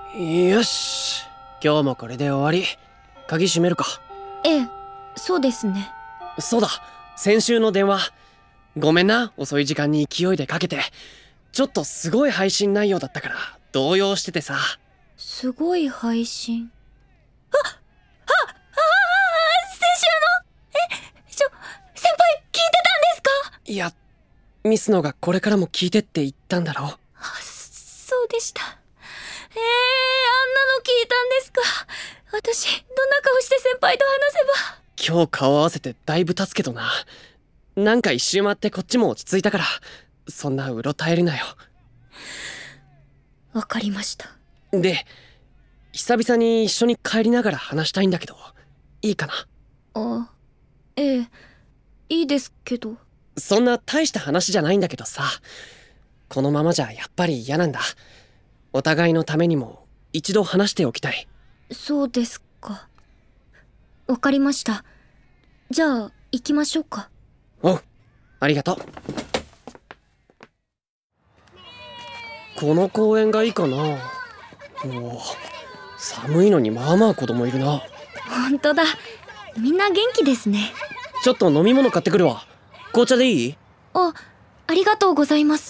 よし、今日もこれで終わり。鍵閉めるか。 ええ、そうですね。 そうだ、先週の電話ごめんな、遅い時間に勢いでかけて。ちょっとすごい配信内容だったから動揺しててさ。 すごい配信。先週の先輩聞いてたんですか？ いや、ミスノがこれからも聞いてって言ったんだろう。 そうでした。あんなの聞いたんですか？私どんな顔して先輩と話せば。 今日顔合わせてだいぶ経つけどな。なんか一周回ってこっちも落ち着いたから、そんなうろたえるなよ。 わかりました。 で、久々に一緒に帰りながら話したいんだけど、いいかな？ ええ、いいですけど。 そんな大した話じゃないんだけどさ、このままじゃやっぱり嫌なんだ。お互いのためにも一度話しておきたい。 そうですか。わかりました。じゃあ行きましょうか。 おう、ありがとう。この公園がいいかな。おお、寒いのにまあまあ子供いるな。 ほんとだ、みんな元気ですね。 ちょっと飲み物買ってくるわ。紅茶でいい？ ありがとうございます。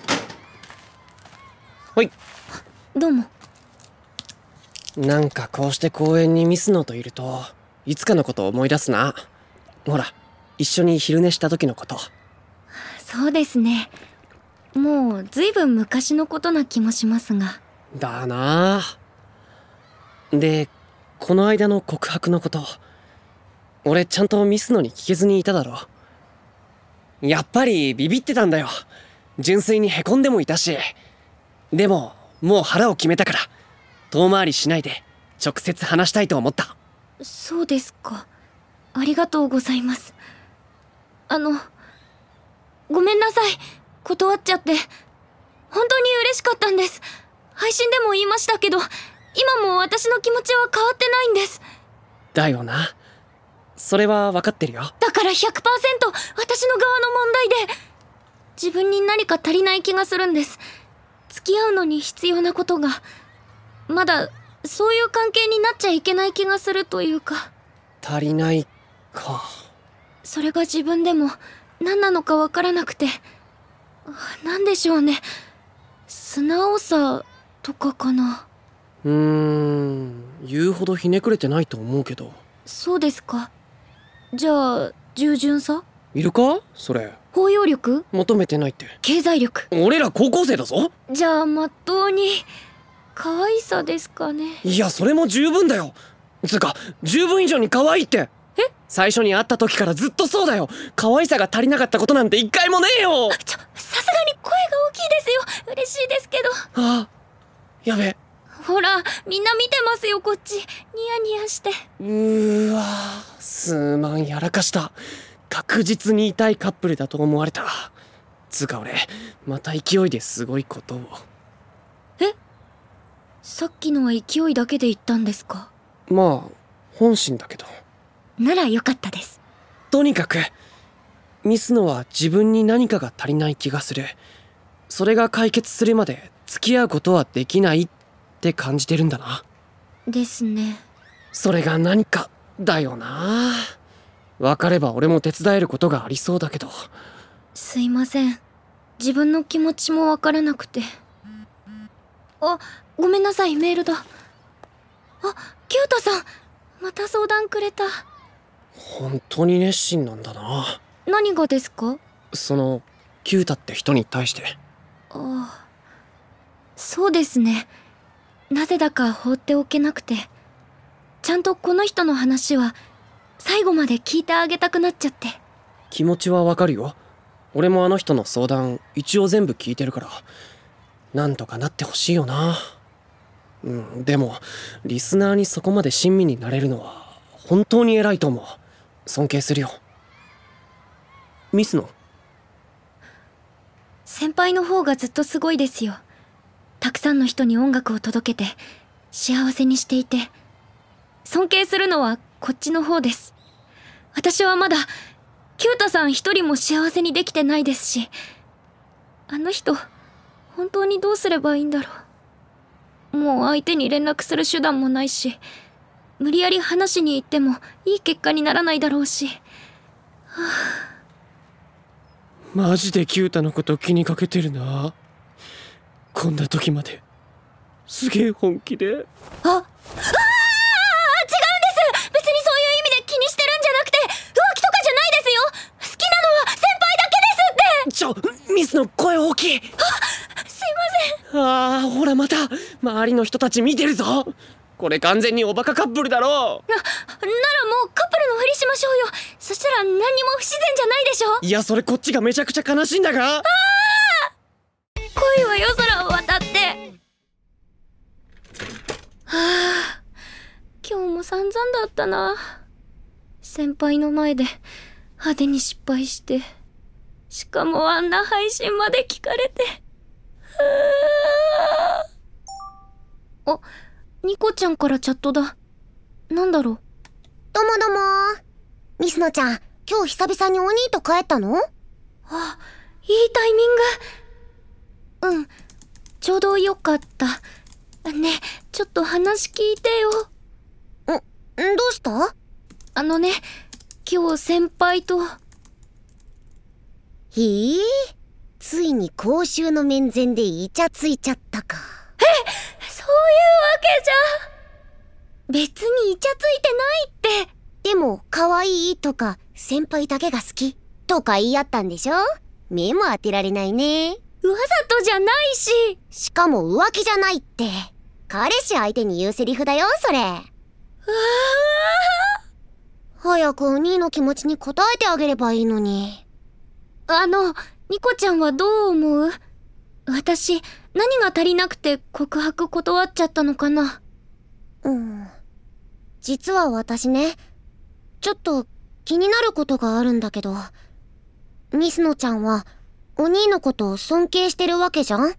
はい。 どうも。 なんかこうして公園にミスノといるといつかのことを思い出すな。ほら、一緒に昼寝した時のこと。 そうですね。もうずいぶん昔のことな気もしますが。 だなあ。で、この間の告白のこと、俺ちゃんとミスノに聞けずにいただろ。やっぱりビビってたんだよ。純粋にへこんでもいたし。でももう腹を決めたから、遠回りしないで直接話したいと思った。 そうですか。ありがとうございます。ごめんなさい。断っちゃって。本当に嬉しかったんです。配信でも言いましたけど、今も私の気持ちは変わってないんです。 だよな。それは分かってるよ。 だから 100% 私の側の問題で、自分に何か足りない気がするんです。付き合うのに必要なことが、まだそういう関係になっちゃいけない気がするというか。 足りないか。 それが自分でも何なのかわからなくて。なんでしょうね。素直さとかかな。 言うほどひねくれてないと思うけど。 そうですか。じゃあ従順さ？ いるかそれ。 包容力？ 求めてないって。 経済力？ 俺ら高校生だぞ。 じゃあまっとうに可愛さですかね。 いや、それも十分だよ。つうか十分以上に可愛いって。最初に会った時からずっとそうだよ。可愛さが足りなかったことなんて一回もねえよ。 さすがに声が大きいですよ。嬉しいですけど。 あ、やべ。 ほら、みんな見てますよこっち。ニヤニヤして。 すまん、やらかした。確実に痛いカップルだと思われた。つうか俺また勢いですごいことを。 さっきのは勢いだけで言ったんですか？ まあ本心だけど。 ならよかったです。 とにかくミスノは自分に何かが足りない気がする。それが解決するまで付き合うことはできないって感じてるんだな。 ですね。 それが何かだよな。分かれば俺も手伝えることがありそうだけど。 すいません。自分の気持ちもわからなくて。ごめんなさい、メールだ。キュータさん、また相談くれた。 本当に熱心なんだな。 何がですか？ そのキュータって人に対して。 そうですね。なぜだか放っておけなくて、ちゃんとこの人の話は最後まで聞いてあげたくなっちゃって。 気持ちはわかるよ。俺もあの人の相談一応全部聞いてるから、なんとかなってほしいよな。でもリスナーにそこまで親身になれるのは本当に偉いと思う。尊敬するよ。ミスノ？ 先輩の方がずっとすごいですよ。たくさんの人に音楽を届けて幸せにしていて、尊敬するのはこっちの方です。私はまだキュータさん一人も幸せにできてないですし、あの人本当にどうすればいいんだろう。 もう相手に連絡する手段もないし、無理やり話しに行ってもいい結果にならないだろうし。 マジでキュータのこと気にかけてるな。こんな時まですげえ本気で。 違うんです。別にそういう意味で気にしてるんじゃなくて、浮気とかじゃないですよ。好きなのは先輩だけですって。 ミスの声大きい。 すいません。 ほらまた周りの人たち見てるぞ。これ完全におバカカップルだろ。ならもうカップルのふりしましょうよ。そしたら何にも不自然じゃないでしょ。 いや、それこっちがめちゃくちゃ悲しいんだが。 恋は夜空を渡って。今日も散々だったな。先輩の前で派手に失敗して、しかもあんな配信まで聞かれて。あ、ニコちゃんからチャットだ。なんだろう。 どうもどうも。ミスノちゃん、今日久々にお兄と帰ったの？ いいタイミング。うん、ちょうどよかった。ね、ちょっと話聞いてよ。 どうした？ 今日先輩と。 ついに公衆の面前でイチャついちゃったか。 そういうわけじゃ。別にイチャついてないって。 でも、可愛いとか、先輩だけが好きとか言い合ったんでしょ？目も当てられないね。 わざとじゃないし。 しかも浮気じゃないって。彼氏相手に言うセリフだよ、それ。早くお兄の気持ちに応えてあげればいいのに。 ニコちゃんはどう思う？私、何が足りなくて告白断っちゃったのかな？ 実は私ね、ちょっと気になることがあるんだけど、ミスノちゃんはお兄のことを尊敬してるわけじゃん？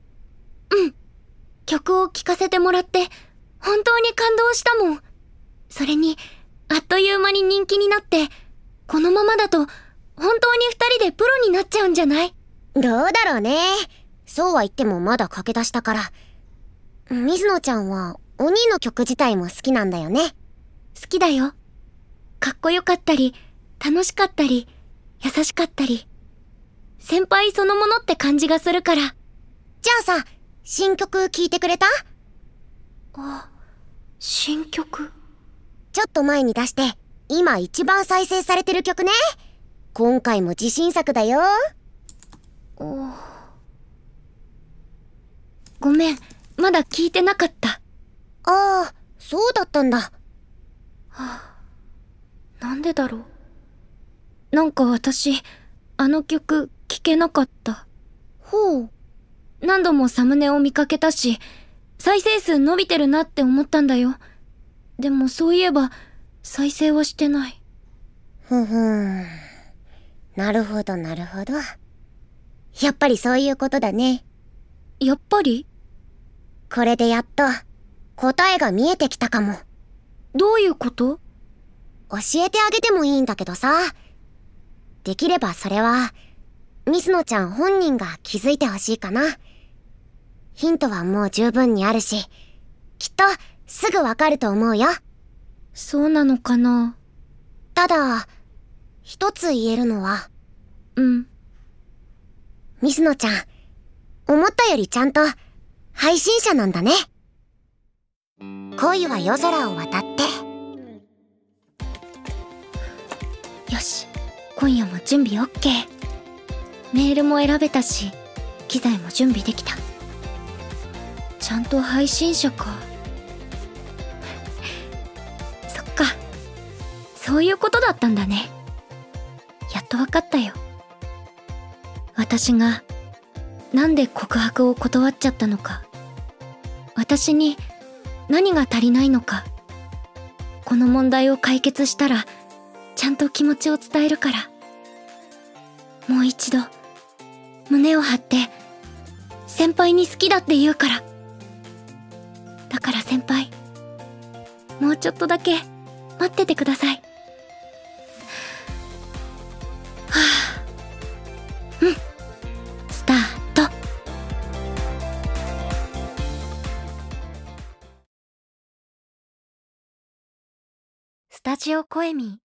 曲を聴かせてもらって本当に感動したもん。それにあっという間に人気になって、このままだと本当に二人でプロになっちゃうんじゃない？ どうだろうね。そうは言ってもまだ駆け出しだから。ミスノちゃんはお兄の曲自体も好きなんだよね。 好きだよ。かっこよかったり、楽しかったり、優しかったり、先輩そのものって感じがするから。 じゃあさ、新曲聴いてくれた？ 新曲？ ちょっと前に出して、今一番再生されてる曲ね。今回も自信作だよ。 ごめん、まだ聞いてなかった。 そうだったんだ。 なんでだろう。なんか私、あの曲聴けなかった。 ほう。 何度もサムネを見かけたし、再生数伸びてるなって思ったんだよ。でもそういえば、再生はしてない。 なるほどなるほど。やっぱりそういうことだね。 やっぱり？ これでやっと答えが見えてきたかも。 どういうこと？ 教えてあげてもいいんだけどさ。できればそれはミスノちゃん本人が気づいてほしいかな。ヒントはもう十分にあるし、きっとすぐわかると思うよ。 そうなのかな。 ただ一つ言えるのは、ミスノちゃん、思ったよりちゃんと配信者なんだね。恋は夜空を渡って。 よし、今夜も準備 OK。 メールも選べたし、機材も準備できた。ちゃんと配信者か。そっか、そういうことだったんだね。やっとわかったよ。私がなんで告白を断っちゃったのか、私に何が足りないのか。この問題を解決したらちゃんと気持ちを伝えるから。もう一度胸を張って先輩に好きだって言うから。だから先輩、もうちょっとだけ待っててください。スタート。 スタジオコエミ